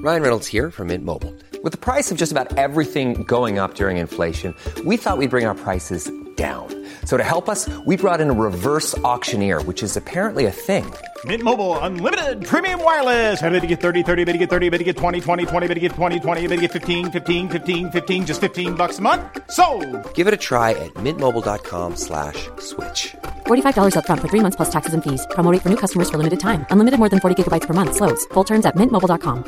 Ryan Reynolds here from Mint Mobile. With the price of just about everything going up during inflation, we thought we'd bring our prices down. So to help us, we brought in a reverse auctioneer, which is apparently a thing. Mint Mobile Unlimited Premium Wireless. How to get 30, 30, bit to get 30, bit to get 20, 20, 20, bit to get 20, 20, bit to get 15, 15, 15, 15, just $15 a month? Sold! Give it a try at mintmobile.com/switch. $45 up front for 3 months plus taxes and fees. Promo rate for new customers for limited time. Unlimited more than 40 gigabytes per month. Slows full terms at mintmobile.com.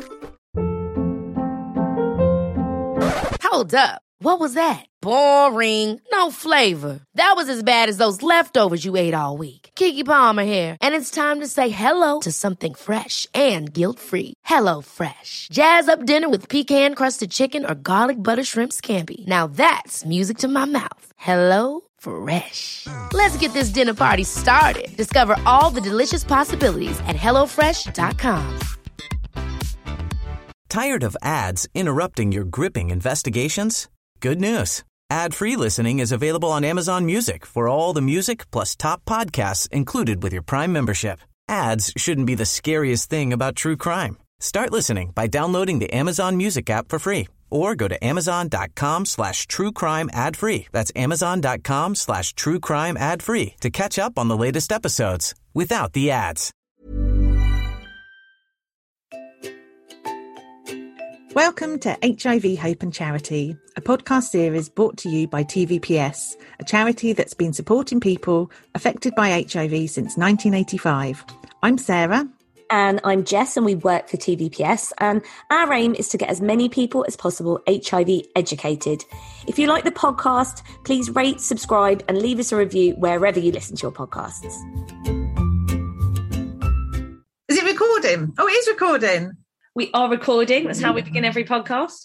Hold up. What was that? Boring. No flavor. That was as bad as those leftovers you ate all week. Keke Palmer here, and it's time to say hello to something fresh and guilt-free. Hello Fresh. Jazz up dinner with pecan-crusted chicken or garlic butter shrimp scampi. Now that's music to my mouth. Hello Fresh. Let's get this dinner party started. Discover all the delicious possibilities at hellofresh.com. Tired of ads interrupting your gripping investigations? Good news. Ad-free listening is available on Amazon Music for all the music plus top podcasts included with your Prime membership. Ads shouldn't be the scariest thing about true crime. Start listening by downloading the Amazon Music app for free or go to amazon.com/truecrime ad-free. That's amazon.com/truecrime ad-free to catch up on the latest episodes without the ads. Welcome to HIV Hope and Charity, a podcast series brought to you by TVPS, a charity that's been supporting people affected by HIV since 1985. I'm Sarah. And I'm Jess, and we work for TVPS, and our aim is to get as many people as possible HIV educated. If you like the podcast, please rate, subscribe, and leave us a review wherever you listen to your podcasts. Is it recording? Oh, it is recording. We are recording. That's how we begin every podcast.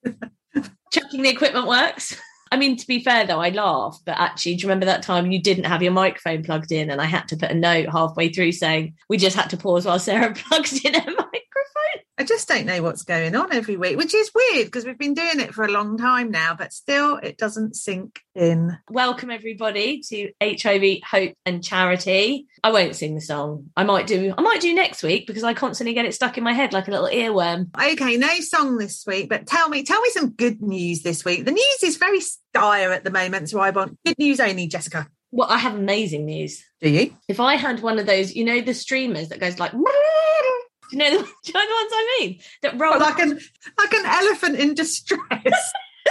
Checking the equipment works. I mean, to be fair, though, I laugh, but actually, do you remember that time you didn't have your microphone plugged in and I had to put a note halfway through saying we just had to pause while Sarah plugged in her microphone? I just don't know what's going on every week, which is weird because we've been doing it for a long time now, but still it doesn't sink in. Welcome, everybody, to HIV Hope and Charity. I won't sing the song. I might do next week because I constantly get it stuck in my head like a little earworm. Okay, no song this week, but tell me some good news this week. The news is very dire at the moment, so I want good news only, Jessica. Well, I have amazing news. Do you? If I had one of those, the streamers that goes like... Do you know the ones I mean? That roll like an elephant in distress.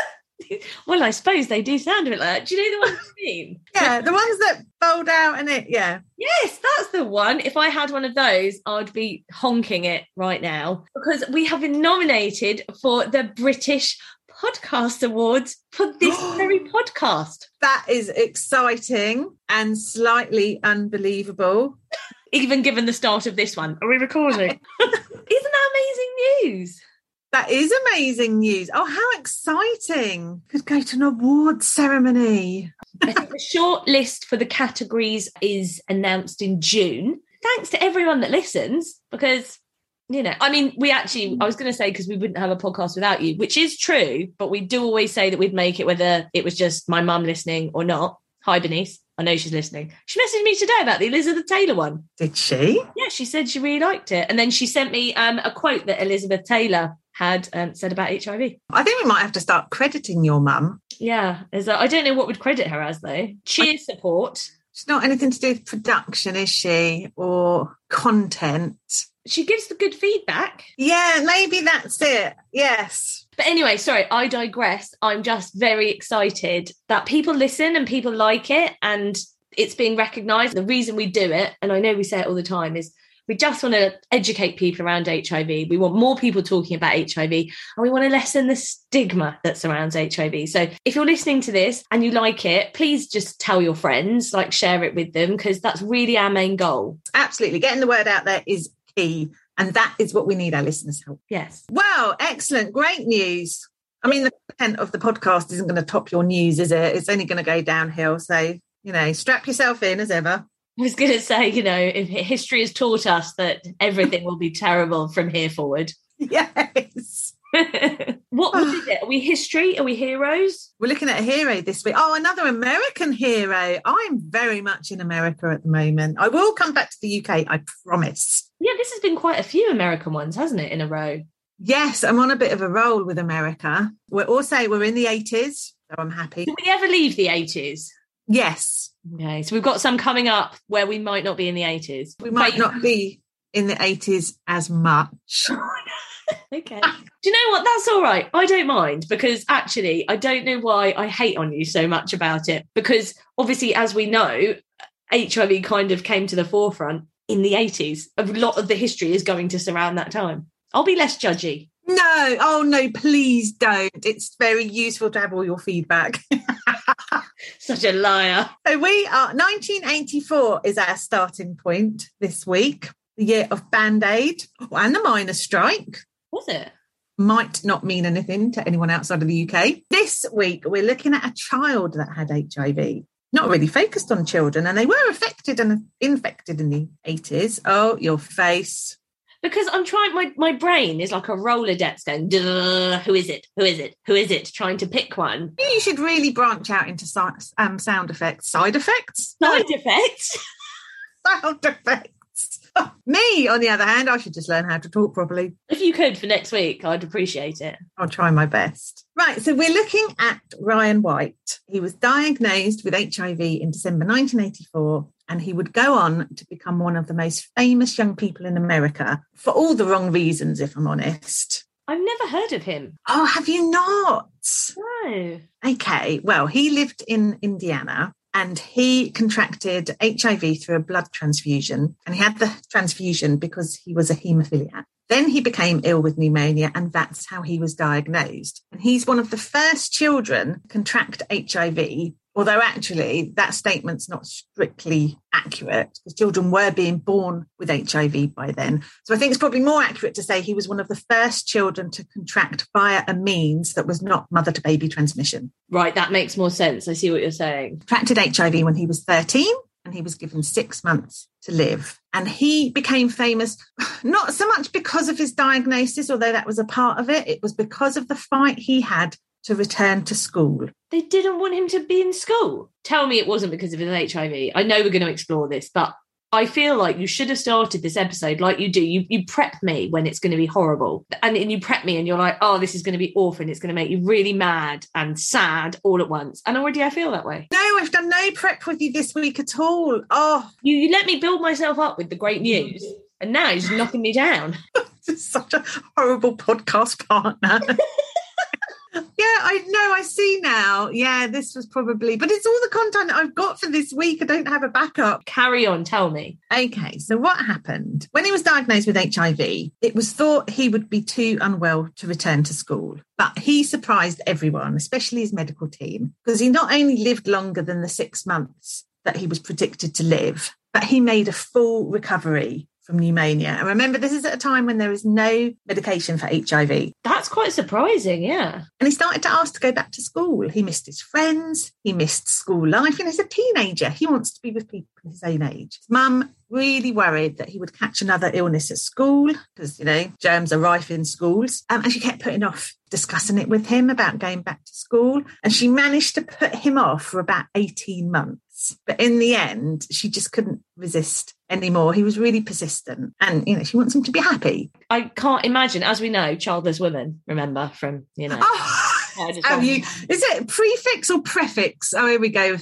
Well, I suppose they do sound a bit like that. Do you know the ones I mean? Yeah, the ones that fold out and it, yeah. Yes, that's the one. If I had one of those, I'd be honking it right now because we have been nominated for the British Podcast Awards for this very podcast. That is exciting and slightly unbelievable. Even given the start of this one. Are we recording? Isn't that amazing news? That is amazing news. Oh, how exciting. Could go to an awards ceremony. I think the short list for the categories is announced in June. Thanks to everyone that listens because, I was going to say because we wouldn't have a podcast without you, which is true, but we do always say that we'd make it whether it was just my mum listening or not. Hi, Bernice. I know she's listening. She messaged me today about the Elizabeth Taylor one. Did she? Yeah, she said she really liked it. And then she sent me a quote that Elizabeth Taylor had said about HIV. I think we might have to start crediting your mum. Yeah. I don't know what would credit her as, though. Cheer support. She's not anything to do with production, is she? Or content? She gives the good feedback. Yeah, maybe that's it. Yes. But anyway, sorry, I digress. I'm just very excited that people listen and people like it and it's being recognised. The reason we do it, and I know we say it all the time, is we just want to educate people around HIV. We want more people talking about HIV and we want to lessen the stigma that surrounds HIV. So if you're listening to this and you like it, please just tell your friends, share it with them because that's really our main goal. Absolutely. Getting the word out there is key. And that is what we need our listeners' help. Yes. Wow, excellent. Great news. I mean, the content of the podcast isn't going to top your news, is it? It's only going to go downhill. So, strap yourself in as ever. I was going to say, if history has taught us that everything will be terrible from here forward. Yes. What is it? Are we history? Are we heroes? We're looking at a hero this week. Oh, another American hero. I'm very much in America at the moment. I will come back to the UK, I promise. Yeah, this has been quite a few American ones, hasn't it, in a row? Yes, I'm on a bit of a roll with America. We're in the 80s, so I'm happy. Did we ever leave the 80s? Yes. Okay, so we've got some coming up where we might not be in the 80s. We might not be in the 80s as much. Okay. Do you know what? That's all right. I don't mind, because actually, I don't know why I hate on you so much about it. Because obviously, as we know, HIV kind of came to the forefront in the 80s. A lot of the history is going to surround that time. I'll be less judgy. No. Oh, no, please don't. It's very useful to have all your feedback. Such a liar. So 1984 is our starting point this week. The year of Band-Aid and the miners' strike. Was it? Might not mean anything to anyone outside of the UK. This week, we're looking at a child that had HIV. Not really focused on children, and they were affected and infected in the 80s. Oh, your face. Because I'm trying, my brain is like a Rolodex going, duh, who is it? Who is it? Who is it? Trying to pick one. You should really branch out into sound effects. Side effects? Side effects? Sound effects. Me, on the other hand, I should just learn how to talk properly. If you could for next week, I'd appreciate it. I'll try my best. Right, so we're looking at Ryan White. He was diagnosed with HIV in December 1984, and he would go on to become one of the most famous young people in America for all the wrong reasons, if I'm honest. I've never heard of him. Oh, have you not? No. Okay, well, he lived in Indiana. And he contracted HIV through a blood transfusion. And he had the transfusion because he was a haemophiliac. Then he became ill with pneumonia, and that's how he was diagnosed. And he's one of the first children to contract HIV, although actually that statement's not strictly accurate because children were being born with HIV by then. So I think it's probably more accurate to say he was one of the first children to contract via a means that was not mother-to-baby transmission. Right, that makes more sense. I see what you're saying. Contracted HIV when he was 13. And he was given 6 months to live. And he became famous, not so much because of his diagnosis, although that was a part of it. It was because of the fight he had to return to school. They didn't want him to be in school. Tell me it wasn't because of his HIV. I know we're going to explore this, but I feel like you should have started this episode like you do. You prep me when it's going to be horrible. And you prep me and you're like, oh, this is going to be awful and it's going to make you really mad and sad all at once. And already I feel that way. No, I've done no prep with you this week at all. Oh, You let me build myself up with the great news. And now you're just knocking me down. this is such a horrible podcast partner. Yeah, I know. I see now. Yeah, this was probably, but it's all the content I've got for this week. I don't have a backup. Carry on, tell me. Okay, so what happened? When he was diagnosed with HIV, it was thought he would be too unwell to return to school. But he surprised everyone, especially his medical team, because he not only lived longer than the 6 months that he was predicted to live, but he made a full recovery from pneumonia. And remember, this is at a time when there is no medication for HIV. That's quite surprising, yeah. And he started to ask to go back to school. He missed his friends. He missed school life. And as a teenager, he wants to be with people his own age. His mum really worried that he would catch another illness at school because, germs are rife in schools. And she kept putting off discussing it with him about going back to school. And she managed to put him off for about 18 months. But in the end, she just couldn't resist anymore. He was really persistent. And, she wants him to be happy. I can't imagine, as we know, childless women, remember, from, Have you? Is it prefix or prefix? Oh, here we go.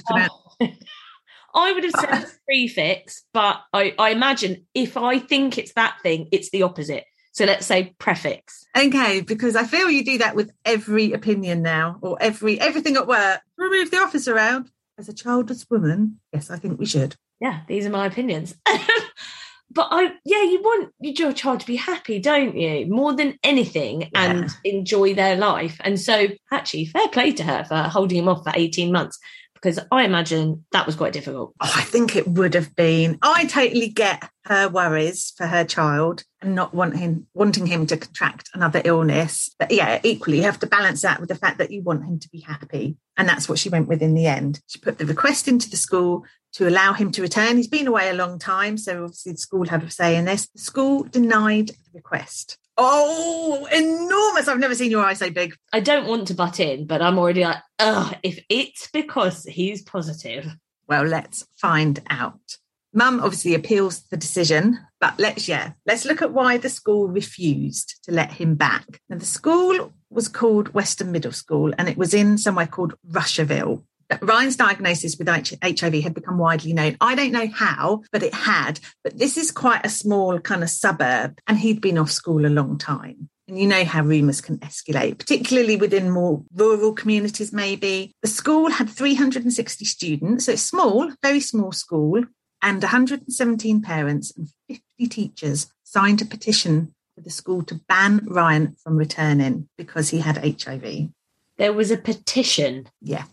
I would have said prefix, but I imagine if I think it's that thing, it's the opposite. So let's say prefix. Okay, because I feel you do that with every opinion now, or everything at work. Remove the office around. As a childless woman, yes, I think we should. Yeah, these are my opinions. But you want your child to be happy, don't you? More than anything, and enjoy their life. And so actually, fair play to her for holding him off for 18 months. Because I imagine that was quite difficult. Oh, I think it would have been. I totally get her worries for her child and not wanting him to contract another illness. But yeah, equally, you have to balance that with the fact that you want him to be happy. And that's what she went with in the end. She put the request into the school to allow him to return. He's been away a long time, so obviously the school had a say in this. The school denied the request. Oh, enormous. I've never seen your eyes so big. I don't want to butt in, but I'm already like, if it's because he's positive. Well, let's find out. Mum obviously appeals the decision, but let's look at why the school refused to let him back. Now, the school was called Western Middle School, and it was in somewhere called Russiaville. Ryan's diagnosis with HIV had become widely known. I don't know how, but it had. But this is quite a small kind of suburb, and he'd been off school a long time. And you know how rumours can escalate, particularly within more rural communities, maybe. The school had 360 students, so it's small, very small school, and 117 parents and 50 teachers signed a petition for the school to ban Ryan from returning because he had HIV. There was a petition. Yeah.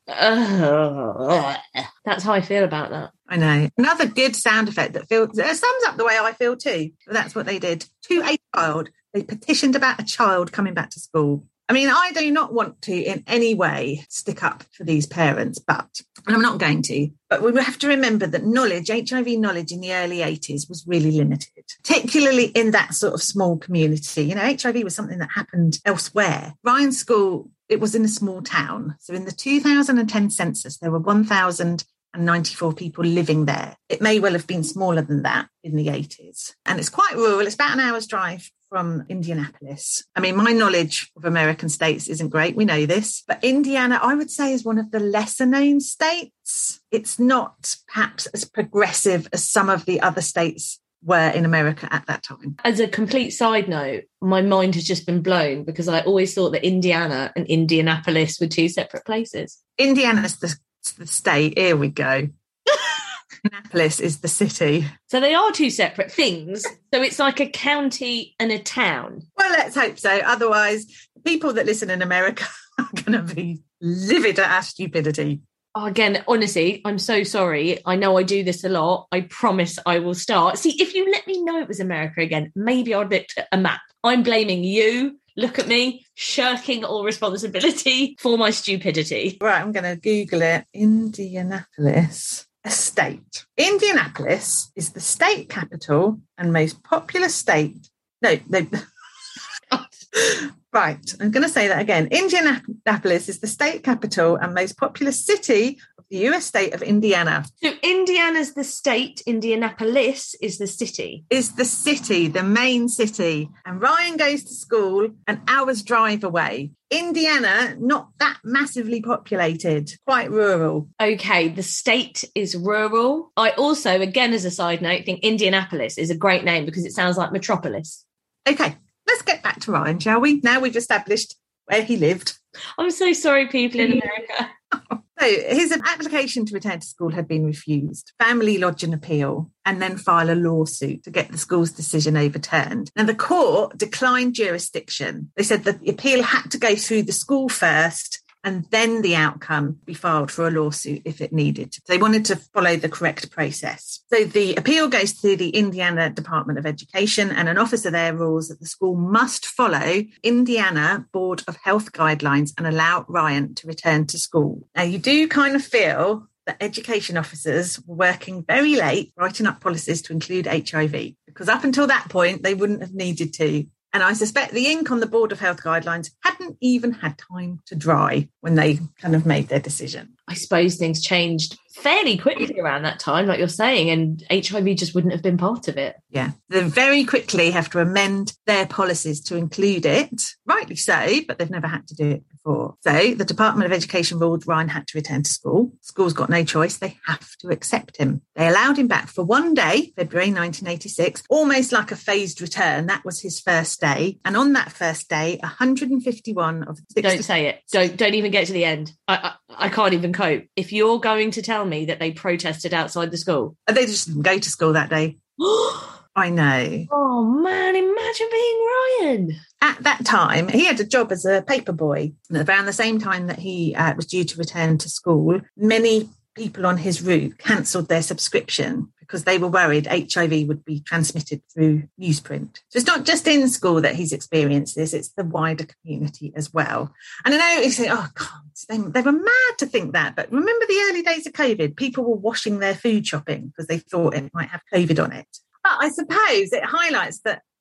That's how I feel about that. I know. Another good sound effect that sums up the way I feel too. But that's what they did. To a child. They petitioned about a child coming back to school. I mean, I do not want to in any way stick up for these parents, and I'm not going to, but we have to remember that HIV knowledge in the early 80s was really limited, particularly in that sort of small community. You know, HIV was something that happened elsewhere. Ryan's school, it was in a small town. So in the 2010 census, there were 1,094 people living there. It may well have been smaller than that in the 80s. And it's quite rural. It's about an hour's drive from Indianapolis. I mean, my knowledge of American states isn't great. We know this. But Indiana, I would say, is one of the lesser known states. It's not perhaps as progressive as some of the other states were in America at that time. As a complete side note, my mind has just been blown because I always thought that Indiana and Indianapolis were two separate places. Indiana's the state. Here we go. Annapolis is the city. So they are two separate things. So it's like a county and a town. Well, let's hope so. Otherwise, the people that listen in America are going to be livid at our stupidity. Oh, again, honestly, I'm so sorry. I know I do this a lot. I promise I will start. See, if you let me know it was America again, maybe I'd look at a map. I'm blaming you. Look at me, shirking all responsibility for my stupidity. Right, I'm going to Google it. Indianapolis. A state. Indianapolis is the state capital and most populous state. No. Right, I'm going to say that again. Indianapolis is the state capital and most populous city of the US state of Indiana. So Indiana's the state, Indianapolis is the city. Is the city, the main city. And Ryan goes to school an hour's drive away. Indiana, not that massively populated, quite rural. Okay, the state is rural. I also, again, as a side note, think Indianapolis is a great name because it sounds like metropolis. Okay, let's get back to Ryan, shall we? Now we've established where he lived. I'm so sorry, people in America. So his application to return to school had been refused. Family lodge an appeal and then file a lawsuit to get the school's decision overturned. Now, the court declined jurisdiction. They said that the appeal had to go through the school first and then the outcome be filed for a lawsuit if it needed. They wanted to follow the correct process. So the appeal goes through the Indiana Department of Education, and an officer there rules that the school must follow Indiana Board of Health guidelines and allow Ryan to return to school. Now, you do kind of feel that education officers were working very late writing up policies to include HIV, because up until that point, they wouldn't have needed to. And I suspect the ink on the Board of Health guidelines hadn't even had time to dry when they kind of made their decision. I suppose things changed fairly quickly around that time, like you're saying, and HIV just wouldn't have been part of it. Yeah. They very quickly have to amend their policies to include it. Rightly so, but they've never had to do it before. So the Department of Education ruled Ryan had to return to school. School's got no choice. They have to accept him. They allowed him back for one day, February 1986, almost like a phased return. That was his first day. And on that first day, 151 of the 60... Don't say it. Don't even get to the end. I can't even cope. If you're going to tell me that they protested outside the school. They just didn't go to school that day. I know. Oh, man, imagine being Ryan. At that time, he had a job as a paper boy. And around the same time that he was due to return to school, many people on his route cancelled their subscription because they were worried HIV would be transmitted through newsprint. So it's not just in school that he's experienced this, it's the wider community as well. And I know you say, oh, God, they were mad to think that. But remember the early days of COVID, people were washing their food shopping because they thought it might have COVID on it. But I suppose it highlights that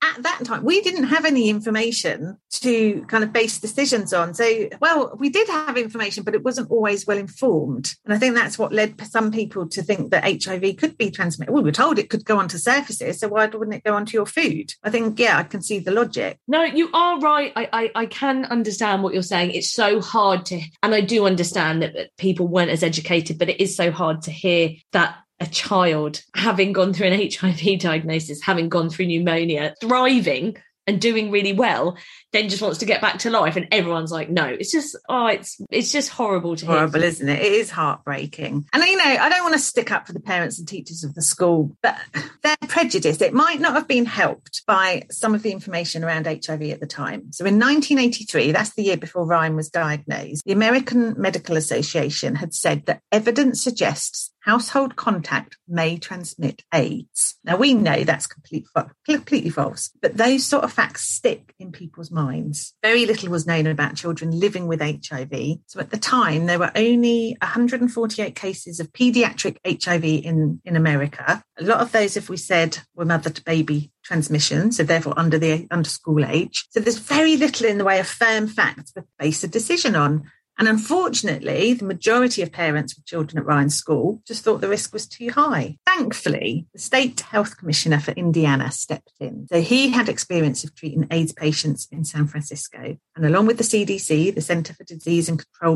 at that time, we didn't have any information to kind of base decisions on. So, well, we did have information, but it wasn't always well informed. And I think that's what led some people to think that HIV could be transmitted. We were told it could go onto surfaces, so why wouldn't it go onto your food? I think, yeah, I can see the logic. No, you are right. I can understand what you're saying. It's so hard to, and I do understand that people weren't as educated, but it is so hard to hear that a child having gone through an HIV diagnosis, having gone through pneumonia, thriving and doing really well, then just wants to get back to life, and everyone's like, no. It's just, it's just horrible to hear. Horrible, isn't it? It is heartbreaking. And, you know, I don't want to stick up for the parents and teachers of the school, but their prejudice, it might not have been helped by some of the information around HIV at the time. So in 1983, that's the year before Ryan was diagnosed, the American Medical Association had said that evidence suggests household contact may transmit AIDS. Now, we know that's completely false, but those sort of facts stick in people's minds. Very little was known about children living with HIV. So at the time, there were only 148 cases of paediatric HIV in America. A lot of those, if we said, were mother-to-baby transmission, so therefore under school age. So there's very little in the way of firm facts to base a decision on. And unfortunately, the majority of parents with children at Ryan's school just thought the risk was too high. Thankfully, the State Health Commissioner for Indiana stepped in. So he had experience of treating AIDS patients in San Francisco. And along with the CDC, the Centre for Disease Control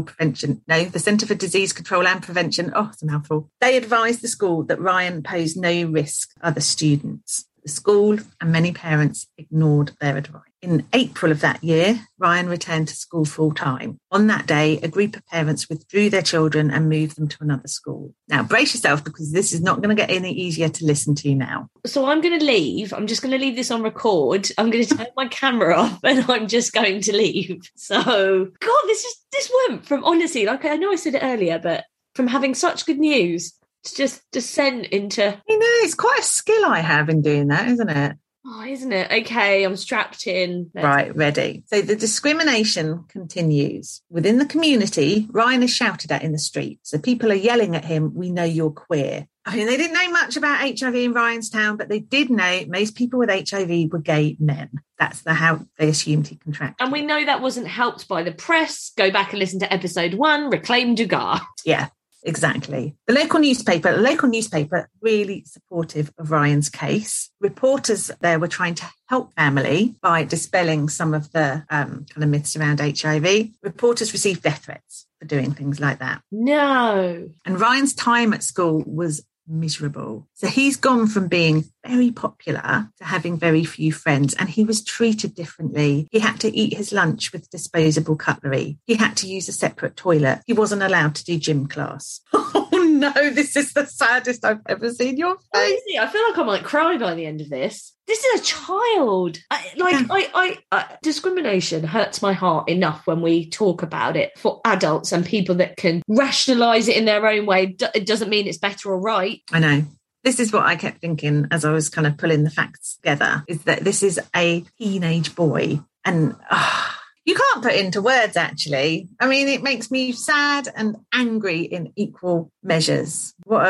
and Prevention, it's a mouthful, they advised the school that Ryan posed no risk to other students. The school and many parents ignored their advice. In April of that year, Ryan returned to school full-time. On that day, a group of parents withdrew their children and moved them to another school. Now, brace yourself, because this is not going to get any easier to listen to now. So I'm going to leave. I'm just going to leave this on record. I'm going to turn my camera off and I'm just going to leave. So, God, this went from, honestly, like I know I said it earlier, but from having such good news, it's just descent into... You know, it's quite a skill I have in doing that, isn't it? Oh, isn't it? Okay, I'm strapped in. Right, ready. So the discrimination continues. Within the community, Ryan is shouted at in the street. So people are yelling at him, "We know you're queer." I mean, they didn't know much about HIV in Ryanstown, but they did know most people with HIV were gay men. That's how they assumed he contracted. And we know that wasn't helped by the press. Go back and listen to episode 1, Reclaim Dugar. Yeah. Exactly. The local newspaper, really supportive of Ryan's case. Reporters there were trying to help family by dispelling some of the kind of myths around HIV. Reporters received death threats for doing things like that. No. And Ryan's time at school was miserable. So he's gone from being very popular to having very few friends, and he was treated differently. He had to eat his lunch with disposable cutlery. He had to use a separate toilet. He wasn't allowed to do gym class. Oh no, this is the saddest I've ever seen your face. I feel like I might cry by the end of this. This is a child. Discrimination hurts my heart enough when we talk about it for adults and people that can rationalise it in their own way. It doesn't mean it's better or right. I know. This is what I kept thinking as I was kind of pulling the facts together, is that this is a teenage boy. And you can't put into words, actually. I mean, it makes me sad and angry in equal measures. What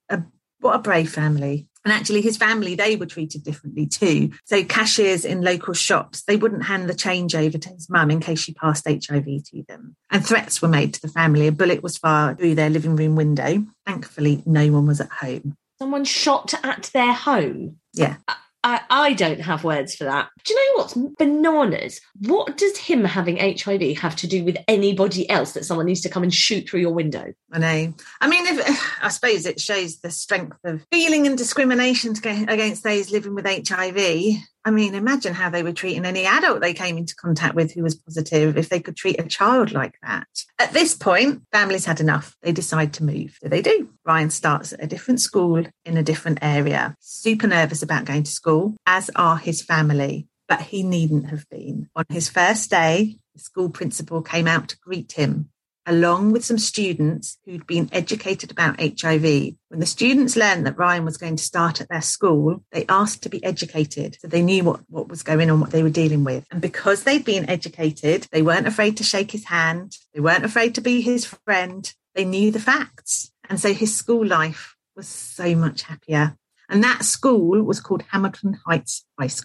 a brave family. And actually, his family, they were treated differently too. So cashiers in local shops, they wouldn't hand the change over to his mum in case she passed HIV to them. And threats were made to the family. A bullet was fired through their living room window. Thankfully, no one was at home. Someone shot at their home? Yeah. I don't have words for that. Do you know what's bananas? What does him having HIV have to do with anybody else that someone needs to come and shoot through your window? I know. I mean, I suppose it shows the strength of feeling and discrimination against those living with HIV. I mean, imagine how they were treating any adult they came into contact with who was positive if they could treat a child like that. At this point, families had enough. They decide to move. So they do. Ryan starts at a different school in a different area. Super nervous about going to school, as are his family. But he needn't have been. On his first day, the school principal came out to greet him, along with some students who'd been educated about HIV. When the students learned that Ryan was going to start at their school, they asked to be educated, so they knew what was going on, what they were dealing with. And because they'd been educated, they weren't afraid to shake his hand. They weren't afraid to be his friend. They knew the facts. And so his school life was so much happier. And that school was called Hamilton Heights High School.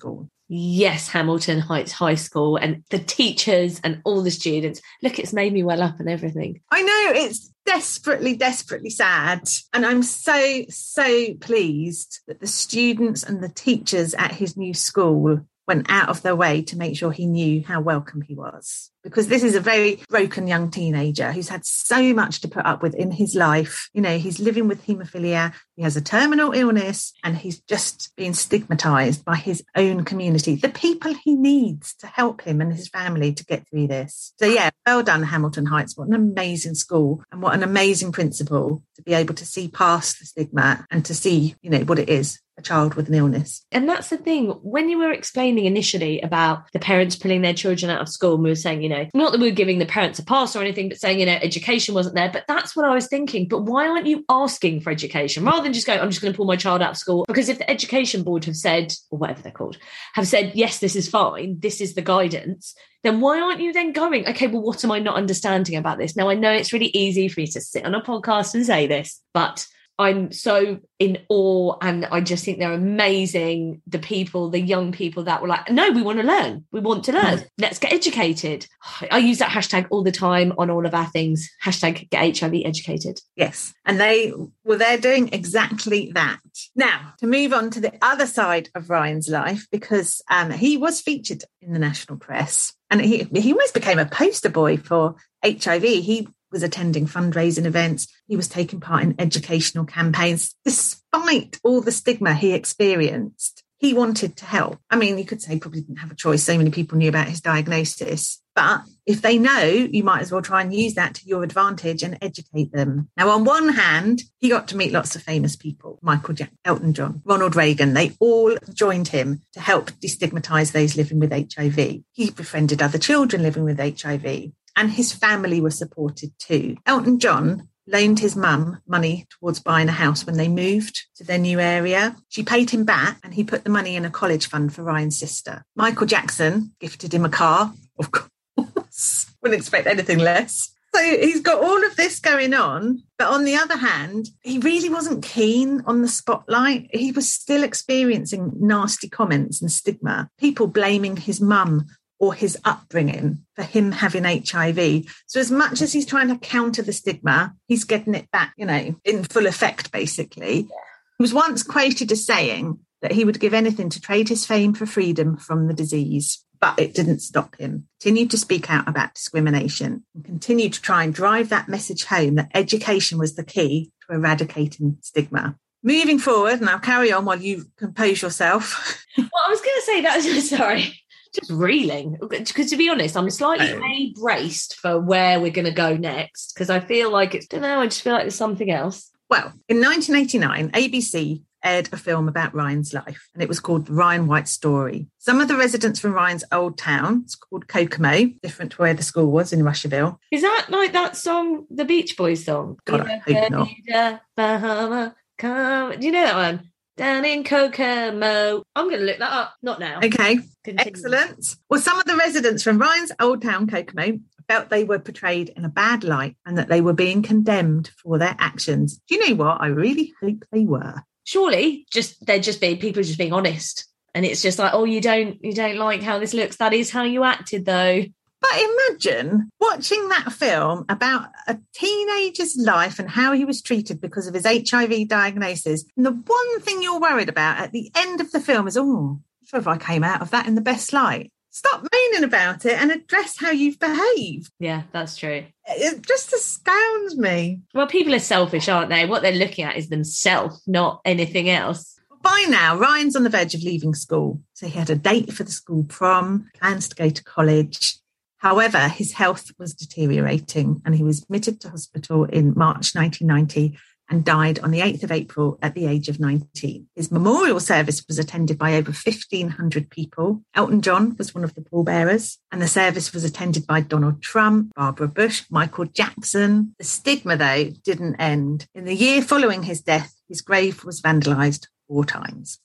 yes, Hamilton Heights High School and the teachers and all the students. Look, it's made me well up and everything. I know, it's desperately, desperately sad. And I'm so, so pleased that the students and the teachers at his new school went out of their way to make sure he knew how welcome he was. Because this is a very broken young teenager who's had so much to put up with in his life. You know, he's living with haemophilia, he has a terminal illness, and he's just being stigmatized by his own community, the people he needs to help him and his family to get through this. So yeah, well done, Hamilton Heights. What an amazing school and what an amazing principal to be able to see past the stigma and to see, you know, what it is, a child with an illness. And that's the thing, when you were explaining initially about the parents pulling their children out of school, and we were saying, you know, not that we were giving the parents a pass or anything, but saying, you know, education wasn't there. But that's what I was thinking. But why aren't you asking for education rather than just go, I'm just going to pull my child out of school? Because if the education board have said, or whatever they're called, have said, yes, this is fine, this is the guidance, then why aren't you then going, okay, well, what am I not understanding about this? Now, I know it's really easy for me to sit on a podcast and say this, but I'm so in awe, and I just think they're amazing. The people, the young people that were like, no, we want to learn. We want to learn. Let's get educated. I use that hashtag all the time on all of our things. Hashtag get HIV educated. Yes. And they're doing exactly that. Now, to move on to the other side of Ryan's life, because he was featured in the national press and he almost became a poster boy for HIV. He was attending fundraising events. He was taking part in educational campaigns. Despite all the stigma he experienced, he wanted to help. I mean, you could say he probably didn't have a choice. So many people knew about his diagnosis. But if they know, you might as well try and use that to your advantage and educate them. Now, on one hand, he got to meet lots of famous people. Michael Jackson, Elton John, Ronald Reagan. They all joined him to help destigmatize those living with HIV. He befriended other children living with HIV. And his family were supported too. Elton John loaned his mum money towards buying a house when they moved to their new area. She paid him back and he put the money in a college fund for Ryan's sister. Michael Jackson gifted him a car, of course. Wouldn't expect anything less. So he's got all of this going on. But on the other hand, he really wasn't keen on the spotlight. He was still experiencing nasty comments and stigma, people blaming his mum or his upbringing for him having HIV. So as much as he's trying to counter the stigma, he's getting it back, you know, in full effect, basically. Yeah. He was once quoted as saying that he would give anything to trade his fame for freedom from the disease. But it didn't stop him. Continued to speak out about discrimination and continued to try and drive that message home that education was the key to eradicating stigma. Moving forward, and I'll carry on while you compose yourself. Well, I was going to say that was, sorry. Just reeling, because to be honest, I'm slightly braced for where we're going to go next, because I feel like it's, I don't know, I just feel like there's something else. Well, in 1989, ABC aired a film about Ryan's life, and it was called The Ryan White Story. Some of the residents from Ryan's old town, it's called Kokomo, different to where the school was in Russiaville. Is that like that song, the Beach Boys song? God, I hope not. Bahama, come. Do you know that one? Down in Kokomo. I'm going to look that up. Not now. Okay, Continue. Excellent. Well, some of the residents from Ryan's old town, Kokomo, felt they were portrayed in a bad light and that they were being condemned for their actions. Do you know what? I really hope they were. Surely, they're just being honest. And it's just like, oh, you don't like how this looks. That is how you acted, though. But imagine watching that film about a teenager's life and how he was treated because of his HIV diagnosis. And the one thing you're worried about at the end of the film is, I'm sure if I came out of that in the best light. Stop moaning about it and address how you've behaved. Yeah, that's true. It just astounds me. Well, people are selfish, aren't they? What they're looking at is themselves, not anything else. By now, Ryan's on the verge of leaving school. So he had a date for the school prom, plans to go to college. However, his health was deteriorating and he was admitted to hospital in March 1990 and died on the 8th of April at the age of 19. His memorial service was attended by over 1,500 people. Elton John was one of the pallbearers, and the service was attended by Donald Trump, Barbara Bush, Michael Jackson. The stigma, though, didn't end. In the year following his death, his grave was vandalised 4 times.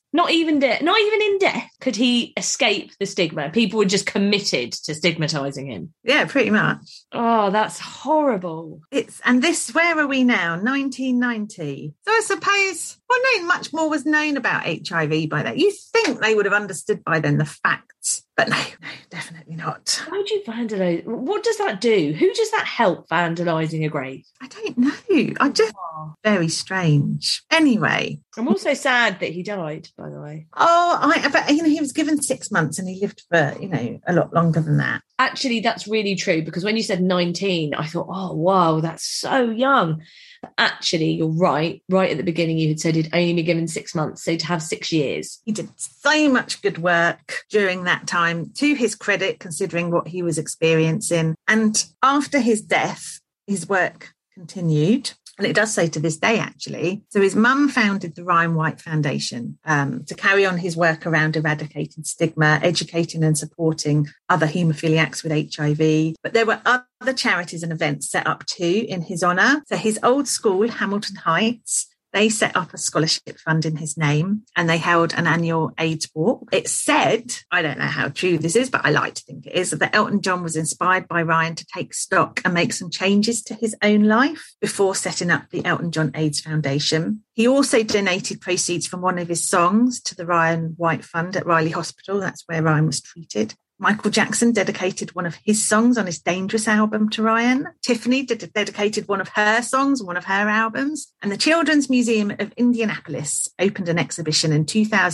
Not even in death could he escape the stigma. People were just committed to stigmatizing him. Yeah, pretty much. Oh, that's horrible. Where are we now? 1990. So I suppose, much more was known about HIV by then. You think they would have understood by then the facts, but no, definitely not. Why would you vandalise? What does that do? Who does that help vandalising a grave? I don't know. Very strange. Anyway. I'm also sad that he died, by the way. But he was given 6 months and he lived for, a lot longer than that. Actually, that's really true, because when you said 19, I thought, oh, wow, that's so young. But actually, you're right. Right at the beginning, you had said he'd only been given 6 months, so to have 6 years. He did so much good work during that time, to his credit, considering what he was experiencing. And after his death, his work continued. And it does so to this day, actually. So his mum founded the Ryan White Foundation to carry on his work around eradicating stigma, educating and supporting other haemophiliacs with HIV. But there were other charities and events set up too in his honour. So his old school, Hamilton Heights, they set up a scholarship fund in his name and they held an annual AIDS walk. It's said, I don't know how true this is, but I like to think it is, that Elton John was inspired by Ryan to take stock and make some changes to his own life before setting up the Elton John AIDS Foundation. He also donated proceeds from one of his songs to the Ryan White Fund at Riley Hospital. That's where Ryan was treated. Michael Jackson dedicated one of his songs on his Dangerous album to Ryan. Tiffany dedicated one of her songs on one of her albums. And the Children's Museum of Indianapolis opened an exhibition in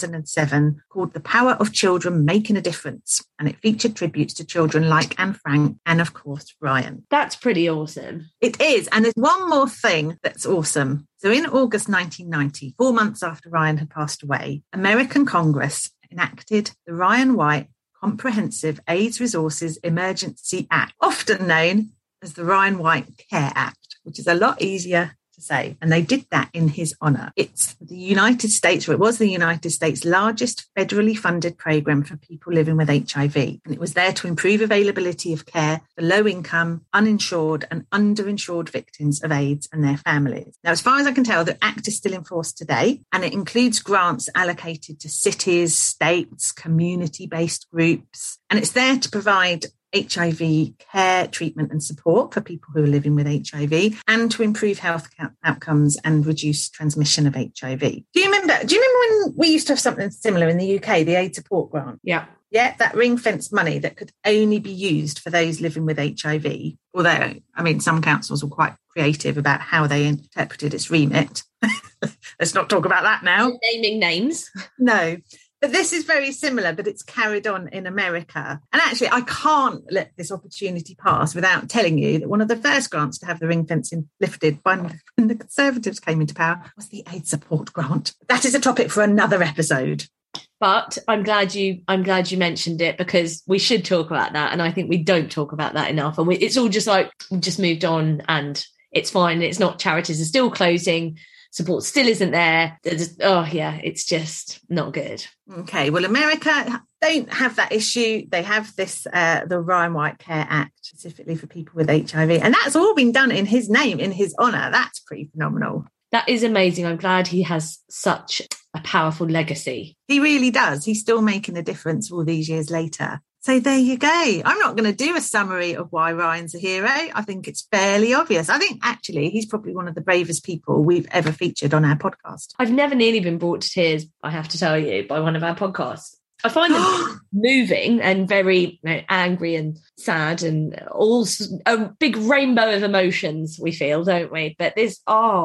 2007 called The Power of Children Making a Difference. And it featured tributes to children like Anne Frank and, of course, Ryan. That's pretty awesome. It is. And there's one more thing that's awesome. So in August 1990, 4 months after Ryan had passed away, American Congress enacted the Ryan White Comprehensive AIDS Resources Emergency Act, often known as the Ryan White Care Act, which is a lot easier to say. And they did that in his honour. It's the United States, or it was the United States' largest federally funded programme for people living with HIV. And it was there to improve availability of care for low-income, uninsured and underinsured victims of AIDS and their families. Now, as far as I can tell, the Act is still in force today, and it includes grants allocated to cities, states, community-based groups. And it's there to provide HIV care, treatment and support for people who are living with HIV, and to improve health outcomes and reduce transmission of HIV. Do you remember when we used to have something similar in the UK, the AIDS support grant? Yeah. Yeah, that ring-fenced money that could only be used for those living with HIV. Although, some councils were quite creative about how they interpreted its remit. Let's not talk about that now. Naming names. No. But this is very similar, but it's carried on in America. And actually, I can't let this opportunity pass without telling you that one of the first grants to have the ring fencing lifted when the Conservatives came into power was the AIDS support grant. That is a topic for another episode. But I'm glad you mentioned it, because we should talk about that. And I think we don't talk about that enough. And it's all just like, we just moved on and it's fine. It's not, charities are still closing. Support still isn't there. It's just not good. Okay, well, America don't have that issue. They have this, the Ryan White Care Act, specifically for people with HIV. And that's all been done in his name, in his honour. That's pretty phenomenal. That is amazing. I'm glad he has such a powerful legacy. He really does. He's still making a difference all these years later. So there you go. I'm not going to do a summary of why Ryan's a hero. I think it's fairly obvious. I think actually he's probably one of the bravest people we've ever featured on our podcast. I've never nearly been brought to tears, I have to tell you, by one of our podcasts. I find them moving and very angry and sad and all a big rainbow of emotions we feel, don't we? But this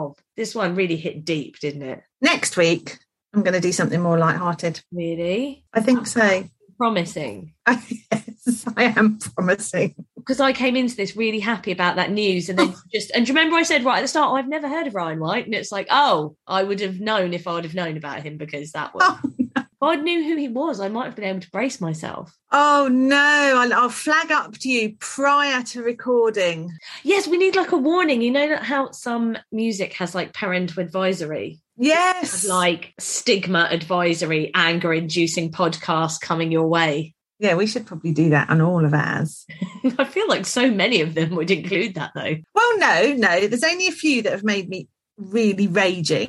one really hit deep, didn't it? Next week, I'm going to do something more lighthearted. Really? I think so. Promising. Yes, I am promising. Because I came into this really happy about that news, and then do you remember I said right at the start, I've never heard of Ryan White, and it's like, I would have known if I would have known about him, because that was. If I knew who he was, I might have been able to brace myself. Oh no, I'll flag up to you prior to recording. Yes, we need like a warning. You know that how some music has like parental advisory. Yes. Like stigma advisory, anger-inducing podcasts coming your way. Yeah, we should probably do that on all of ours. I feel like so many of them would include that, though. Well, no. There's only a few that have made me really raging.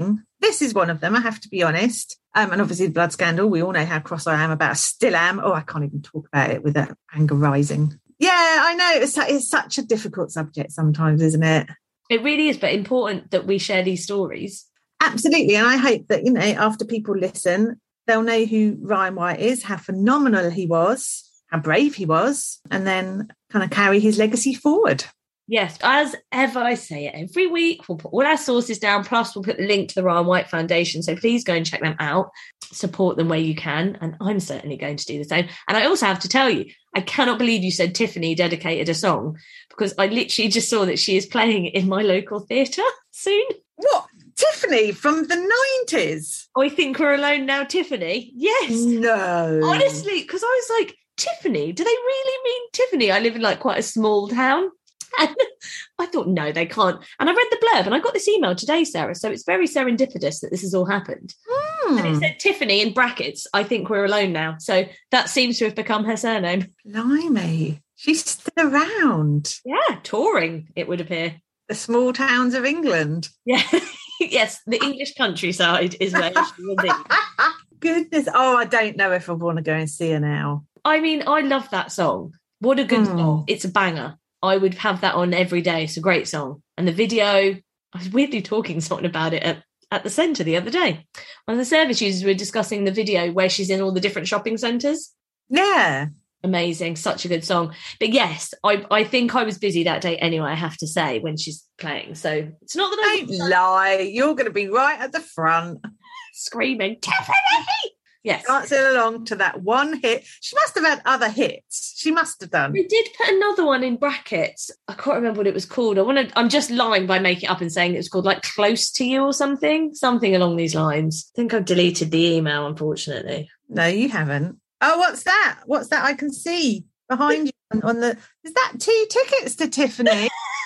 This is one of them, I have to be honest. And obviously the blood scandal, we all know how cross I am about, still am. Oh, I can't even talk about it with that anger rising. Yeah, I know. It's such a difficult subject sometimes, isn't it? It really is, but important that we share these stories. Absolutely. And I hope that, after people listen, they'll know who Ryan White is, how phenomenal he was, how brave he was, and then kind of carry his legacy forward. Yes, as ever, I say it every week. We'll put all our sources down, plus we'll put the link to the Ryan White Foundation. So please go and check them out. Support them where you can. And I'm certainly going to do the same. And I also have to tell you, I cannot believe you said Tiffany dedicated a song, because I literally just saw that she is playing in my local theatre soon. What? Tiffany from the 90s? I Think We're Alone Now, Tiffany. Yes. No. Honestly, because I was like, Tiffany? Do they really mean Tiffany? I live in like quite a small town. And I thought, no, they can't. And I read the blurb and I got this email today, Sarah. So it's very serendipitous that this has all happened. And it said Tiffany in brackets, I Think We're Alone Now. So that seems to have become her surname. Blimey. She's still around. Yeah, touring, it would appear. The small towns of England. Yeah. Yes, the English countryside is where she will be. Goodness. Oh, I don't know if I want to go and see her now. I mean, I love that song. What a good song. It's a banger. I would have that on every day. It's a great song. And the video, I was weirdly talking to someone about it at the centre the other day. One of the service users were discussing the video where she's in all the different shopping centres. Yeah. Amazing. Such a good song. But yes, I think I was busy that day anyway, I have to say, when she's playing. So it's not that I... Don't lie. You're going to be right at the front. Screaming, Tiffany! Yes. Dancing along to that one hit. She must have had other hits. She must have done. They did put another one in brackets. I can't remember what it was called. I'm just lying by making it up and saying it was called like Close to You or something along these lines. I think I've deleted the email, unfortunately. No, you haven't. Oh, what's that? What's that I can see behind you on the... Is that 2 tickets to Tiffany?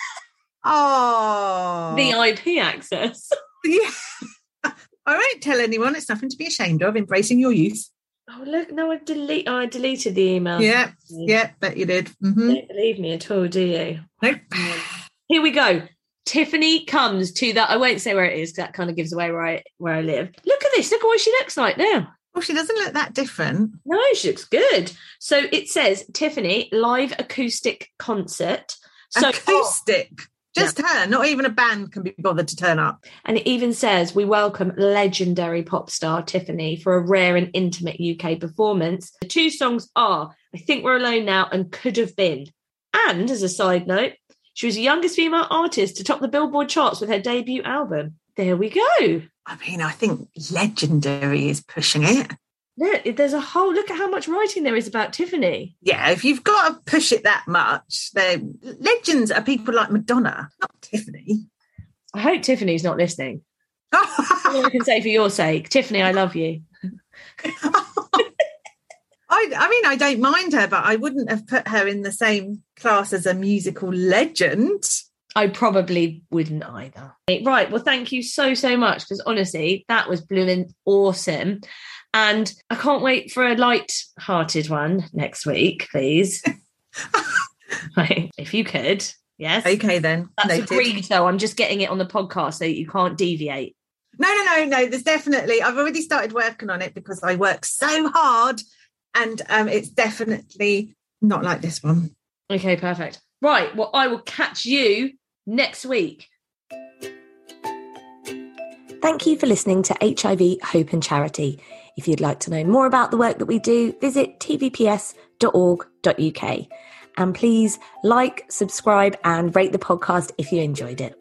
Oh. VIP access. Yeah. I won't tell anyone. It's nothing to be ashamed of. Embracing your youth. Oh, look. No, I deleted the email. Yeah, bet you did. Mm-hmm. You don't believe me at all, do you? Nope. Here we go. Tiffany comes to that. I won't say where it is, because that kind of gives away where I live. Look at this. Look at what she looks like now. Well, she doesn't look that different. No, she looks good. So it says Tiffany live acoustic concert. So, acoustic. Just her, not even a band can be bothered to turn up. And it even says, we welcome legendary pop star Tiffany for a rare and intimate UK performance. The 2 songs are I Think We're Alone Now and Could Have Been. And as a side note, she was the youngest female artist to top the Billboard charts with her debut album. There we go. I mean, I think legendary is pushing it. Look, there's a whole, look at how much writing there is about Tiffany. Yeah, if you've got to push it that much, legends are people like Madonna, not Tiffany. I hope Tiffany's not listening. All I can say for your sake, Tiffany, I love you. I mean, I don't mind her, but I wouldn't have put her in the same class as a musical legend. I probably wouldn't either. Right, well, thank you so much, because honestly, that was blooming awesome. And I can't wait for a light-hearted one next week, please. Right, if you could, yes. Okay, then. That's Noted. agreed, though. I'm just getting it on the podcast so you can't deviate. No. There's definitely... I've already started working on it because I work so hard, and it's definitely not like this one. Okay, perfect. Right, well, I will catch you next week. Thank you for listening to HIV, Hope and Charity. If you'd like to know more about the work that we do, visit tvps.org.uk. And please like, subscribe and rate the podcast if you enjoyed it.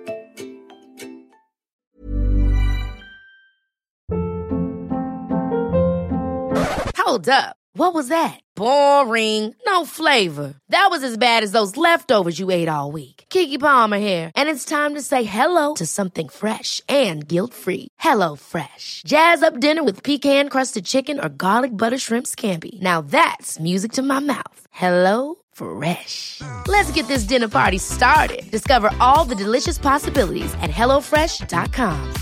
Hold up. What was that? Boring. No flavor. That was as bad as those leftovers you ate all week. Keke Palmer here. And it's time to say hello to something fresh and guilt-free. Hello Fresh. Jazz up dinner with pecan-crusted chicken or garlic butter shrimp scampi. Now that's music to my mouth. Hello Fresh. Let's get this dinner party started. Discover all the delicious possibilities at HelloFresh.com.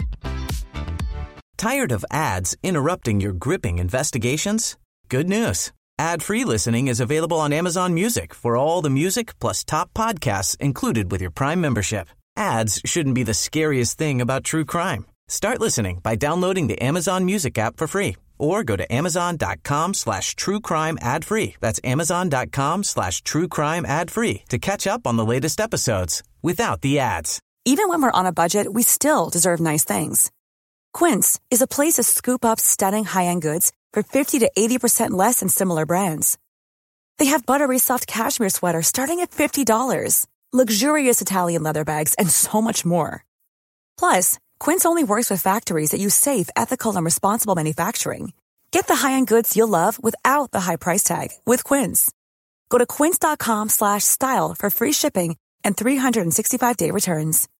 Tired of ads interrupting your gripping investigations? Good news. Ad-free listening is available on Amazon Music for all the music plus top podcasts included with your Prime membership. Ads shouldn't be the scariest thing about true crime. Start listening by downloading the Amazon Music app for free or go to amazon.com/truecrime ad free. That's amazon.com/truecrime ad free to catch up on the latest episodes without the ads. Even when we're on a budget, we still deserve nice things. Quince is a place to scoop up stunning high-end goods for 50 to 80% less than similar brands. They have buttery soft cashmere sweaters starting at $50, luxurious Italian leather bags, and so much more. Plus, Quince only works with factories that use safe, ethical, and responsible manufacturing. Get the high-end goods you'll love without the high price tag with Quince. Go to quince.com/style for free shipping and 365-day returns.